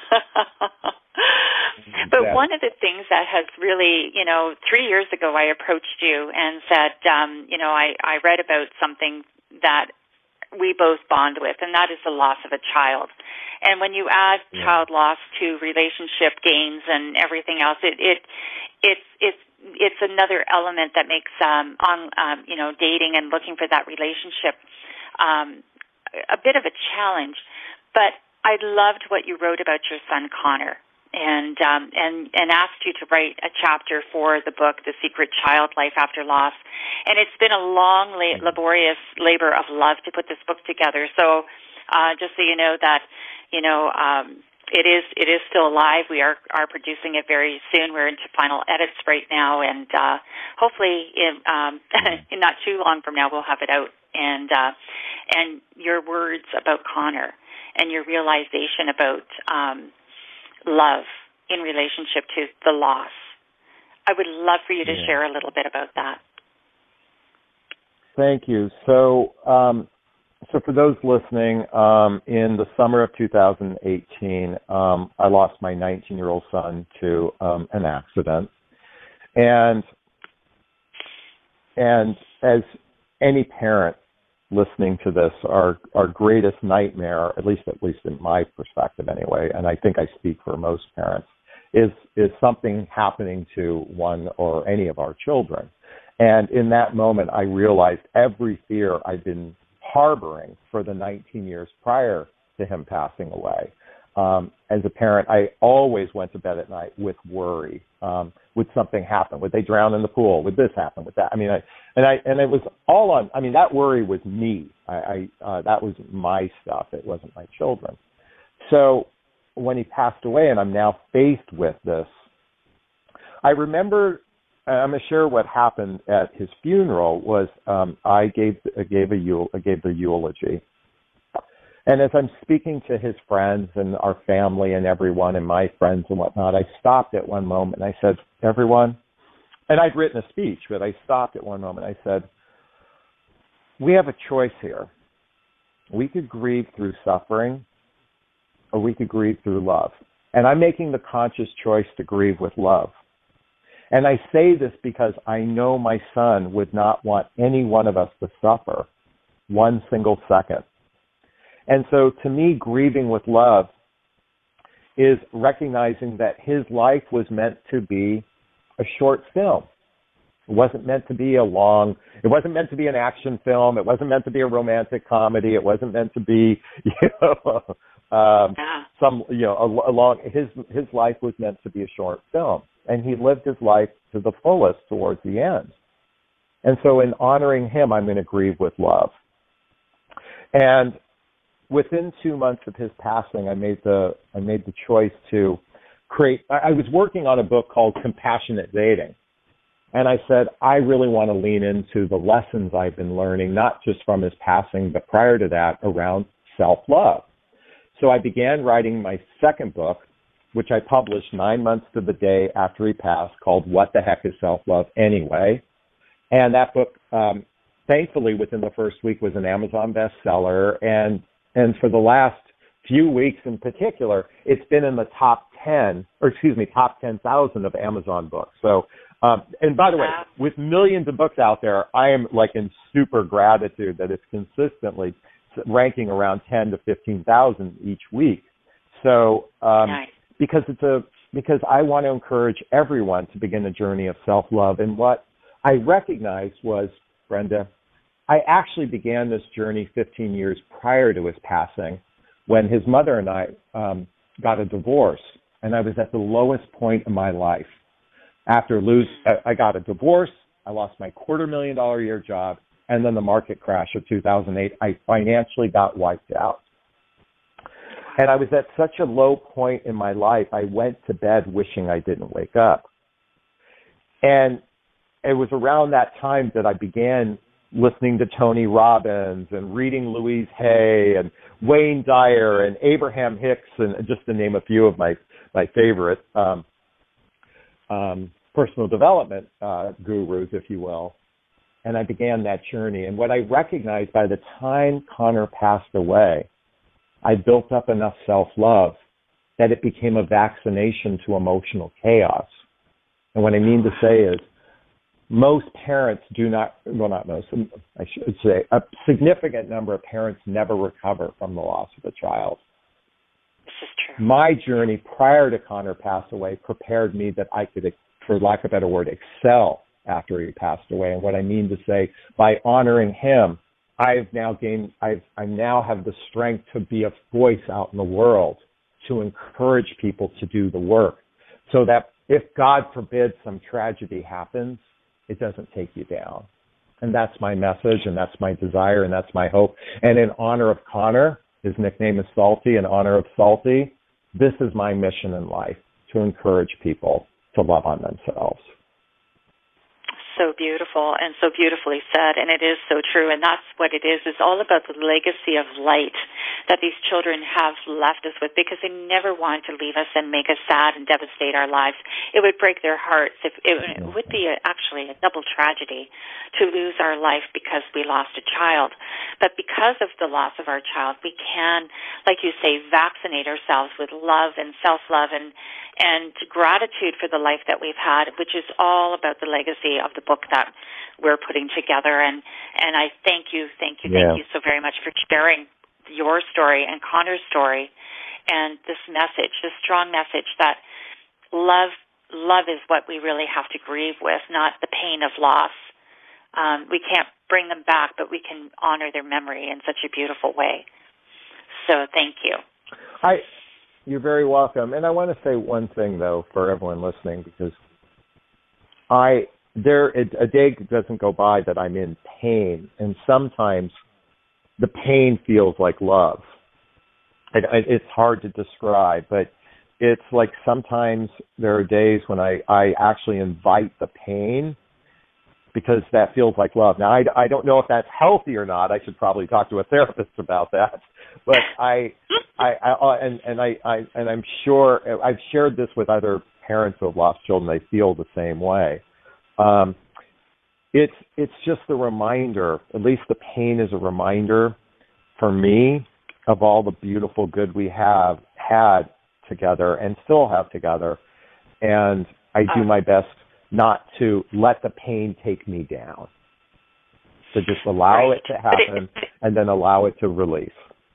But exactly. one of the things that has really, you know, three years ago I approached you and said, um, you know, I, I read about something that we both bond with, and that is the loss of a child. And when you add yeah. child loss to relationship gains and everything else, it it it's it's it's another element that makes um, on um, you know dating and looking for that relationship um, a bit of a challenge. But I loved what you wrote about your son Connor, and um, and and asked you to write a chapter for the book, The Secret Child: Life After Loss. And it's been a long, laborious labor of love to put this book together. So, uh, just so you know that, you know, um, it is it is still alive. We are are producing it very soon. We're into final edits right now, and uh, hopefully, in, um, in not too long from now, we'll have it out. And uh, and your words about Connor and your realization about um, love in relationship to the loss. I would love for you to yeah. share a little bit about that. Thank you. So, um, so for those listening, um, in the summer of two thousand eighteen, um, I lost my nineteen-year-old son to um, an accident. And and as any parent listening to this, our our greatest nightmare, at least at least in my perspective anyway, and I think I speak for most parents, is is something happening to one or any of our children. And in that moment, I realized every fear I'd been harboring for the nineteen years prior to him passing away. Um, as a parent, I always went to bed at night with worry. Um, would something happen? Would they drown in the pool? Would this happen? Would that? I mean, I, and I, and it was all on, I mean, that worry was me. I, I uh, that was my stuff. It wasn't my children. So when he passed away and I'm now faced with this, I remember, I'm going to share what happened at his funeral was um, I gave, I gave a eul, I gave the eulogy. And as I'm speaking to his friends and our family and everyone and my friends and whatnot, I stopped at one moment and I said, everyone, and I'd written a speech, but I stopped at one moment. I said, we have a choice here. We could grieve through suffering or we could grieve through love. And I'm making the conscious choice to grieve with love. And I say this because I know my son would not want any one of us to suffer one single second. And so to me, grieving with love is recognizing that his life was meant to be a short film. It wasn't meant to be a long, it wasn't meant to be an action film. It wasn't meant to be a romantic comedy. It wasn't meant to be, you know, um, some, you know, a, a long, his, his life was meant to be a short film. And he lived his life to the fullest towards the end. And so in honoring him, I'm going to grieve with love. And within two months of his passing, I made the I made the choice to create. I, I was working on a book called Compassionate Dating, and I said I really want to lean into the lessons I've been learning, not just from his passing, but prior to that, around self-love. So I began writing my second book, which I published nine months to the day after he passed, called What the Heck is Self-Love Anyway? And that book, um, thankfully, within the first week, was an Amazon bestseller, and And for the last few weeks in particular, it's been in the top ten, or excuse me, top ten thousand of Amazon books. So, um, and by the way, with millions of books out there, I am like in super gratitude that it's consistently ranking around ten to fifteen thousand each week. So, um, nice. because it's a, because I want to encourage everyone to begin a journey of self-love. And what I recognized was, Brenda, I actually began this journey fifteen years prior to his passing when his mother and I um, got a divorce, and I was at the lowest point in my life. After lose, I got a divorce, I lost my quarter million dollar a year job, and then the market crash of two thousand eight, I financially got wiped out. And I was at such a low point in my life, I went to bed wishing I didn't wake up. And it was around that time that I began listening to Tony Robbins and reading Louise Hay and Wayne Dyer and Abraham Hicks, and just to name a few of my, my favorite um, um, personal development uh, gurus, if you will. And I began that journey. And what I recognized by the time Connor passed away, I built up enough self-love that it became a vaccination to emotional chaos. And what I mean to say is, most parents do not, well, not most, I should say, a significant number of parents never recover from the loss of a child. This is true. My journey prior to Connor passing away prepared me that I could, for lack of a better word, excel after he passed away. And what I mean to say, by honoring him, I've now gained, I've, I now have the strength to be a voice out in the world to encourage people to do the work so that if, God forbid, some tragedy happens, it doesn't take you down. And that's my message, and that's my desire, and that's my hope. And in honor of Connor, his nickname is Salty, in honor of Salty, this is my mission in life, to encourage people to love on themselves. So beautiful and so beautifully said, and it is so true, and that's what it is. It's all about the legacy of light that these children have left us with, because they never wanted to leave us and make us sad and devastate our lives. It would break their hearts. If it, it would be a, actually a double tragedy to lose our life because we lost a child. that because of the loss of our child, we can, like you say, vaccinate ourselves with love and self-love and and gratitude for the life that we've had, which is all about the legacy of the book that we're putting together. And, and I thank you, thank you, yeah. thank you so very much for sharing your story and Connor's story and this message, this strong message that love love is what we really have to grieve with, not the pain of loss. Um, we can't bring them back, but we can honor their memory in such a beautiful way. So thank you. I, you're very welcome. And I want to say one thing, though, for everyone listening, because I there a day doesn't go by that I'm in pain, and sometimes the pain feels like love. It, it's hard to describe, but it's like sometimes there are days when I, I actually invite the pain because that feels like love. Now, I, I don't know if that's healthy or not. I should probably talk to a therapist about that. But I, I, I and, and I, I, and I'm sure I've shared this with other parents who have lost children. They feel the same way. Um, it's, it's just a reminder, at least the pain is a reminder for me of all the beautiful good we have had together and still have together. And I do my best not to let the pain take me down, to just allow right. it to happen and then allow it to release.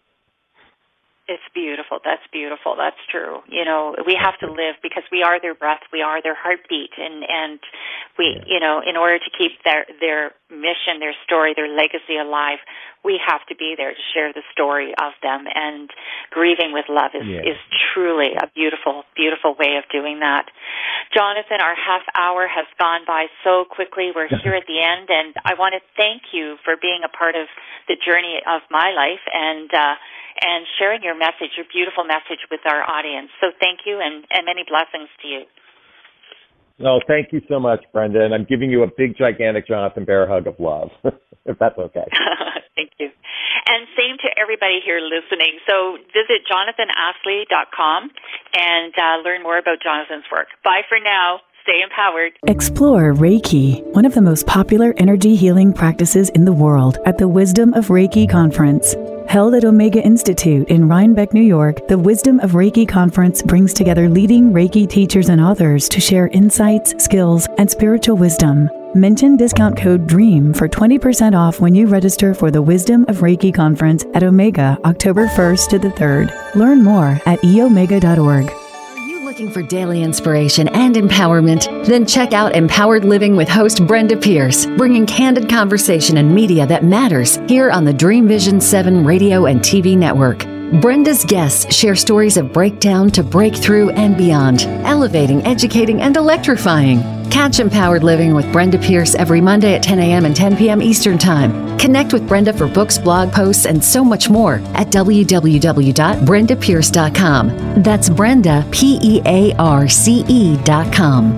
It's beautiful. That's beautiful. That's true. You know, we have to live because we are their breath. We are their heartbeat. And, and we, yeah. you know, in order to keep their, their mission, their story, their legacy alive, we have to be there to share the story of them. And grieving with love is, yeah. is truly a beautiful, beautiful way of doing that. Jonathan, our half hour has gone by so quickly. We're here at the end. And I want to thank you for being a part of the journey of my life and, uh, and sharing your message, your beautiful message with our audience. So thank you, and, and many blessings to you. No, thank you so much, Brenda, and I'm giving you a big, gigantic Jonathan Bear hug of love, if that's okay. Thank you. And same to everybody here listening. So visit jonathan astley dot com and uh, learn more about Jonathan's work. Bye for now. Stay empowered. Explore Reiki, one of the most popular energy healing practices in the world, at the Wisdom of Reiki Conference. Held at Omega Institute in Rhinebeck, New York, the Wisdom of Reiki Conference brings together leading Reiki teachers and authors to share insights, skills, and spiritual wisdom. Mention discount code DREAM for twenty percent off when you register for the Wisdom of Reiki Conference at Omega, October first to the third. Learn more at e omega dot org. Looking for daily inspiration and empowerment? Then check out Empowered Living with host Brenda Pierce, bringing candid conversation and media that matters here on the Dream Vision seven radio and T V network. Brenda's guests share stories of breakdown to breakthrough and beyond, elevating, educating, and electrifying. Catch Empowered Living with Brenda Pierce every Monday at ten a.m. and ten p.m. Eastern Time. Connect with Brenda for books, blog posts, and so much more at w w w dot brenda pierce dot com. That's Brenda, P E A R C E dot com.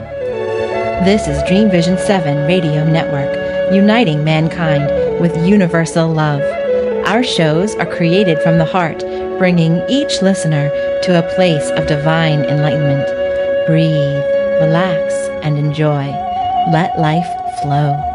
This is Dream Vision seven Radio Network, uniting mankind with universal love. Our shows are created from the heart, bringing each listener to a place of divine enlightenment. Breathe, relax, and enjoy. Let life flow.